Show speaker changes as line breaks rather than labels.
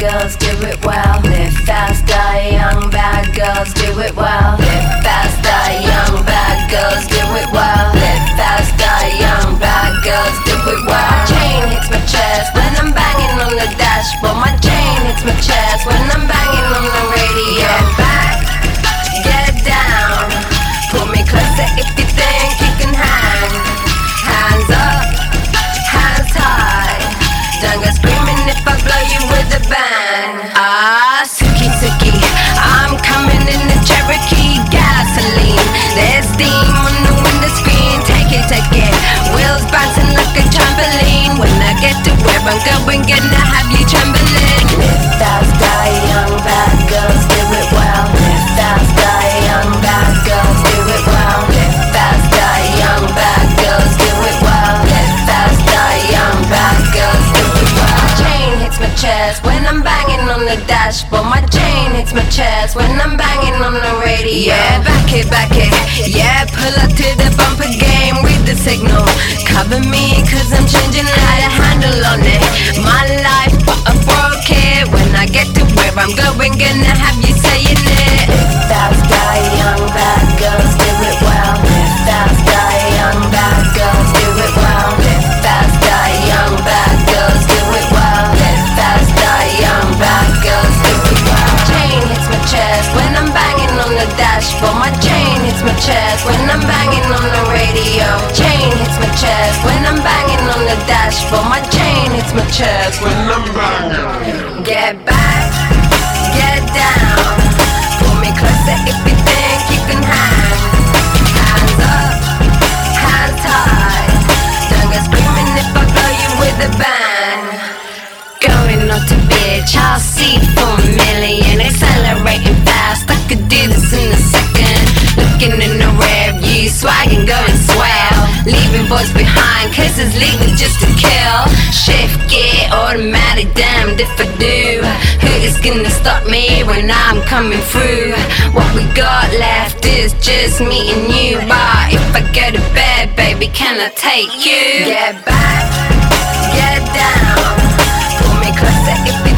girls do it well. Live fast, die young, bad girls do it well. Live fast, die young, bad girls do it well. Live fast, die young, bad girls do it well. My chain hits my chest when I'm banging on the dashboard. My chain hits my chest when I'm banging on the radio. Get back, get down, pull me closer if you think you can hang. Hands up, hands high, don't go screaming if I blow you with a bang. Ah, Suki Suki, I'm coming in the Cherokee gasoline. There's steam on the window screen, take it, wheels bouncing like a trampoline. When I get to where I'm going, gonna have you trembling. Live fast, die young, bad girls do it well. Live fast, die young, bad girls do it well. Live fast, die young, bad girls do it well. Live fast, die young, bad girls do it well. My chain hits my chest when I'm banging on the dashboard. My chain hits my chest when I'm banging on the radio. Yeah, back it, yeah, pull up to the bumper game with the signal. Cover me cause I'm changing how to handle on it. My life, but I broke it. When I get to where I'm going, gonna have you saying it. Live fast, die young, bad girls do it well. Live fast, die young, bad girls do it well. Live fast, die young, bad girls do it well. Live fast, die young, bad girls do it well. My chain hits my chest when I'm banging on the dashboard. My chain hits my chest when I'm banging on the radio. Chain hits my chest when I'm banging on the dashboard. My chain hits my chest when I'm banging. Get back, get down, pull me closer if you think you can hang. Hands up, hands high, don't go screaming if I blow you with a bang. Going out to bitch, I'll see for a million. Accelerating fast, I could do this in a second. Looking in the rear view, swagging, going swell. Leaving boys behind, cause it's legal just to kill. Shift gear, automatic, damned if I do. Who is gonna stop me when I'm coming through? What we got left is just me and you. But if I go to bed, baby, can I take you? Get back, get down, pull me closer if you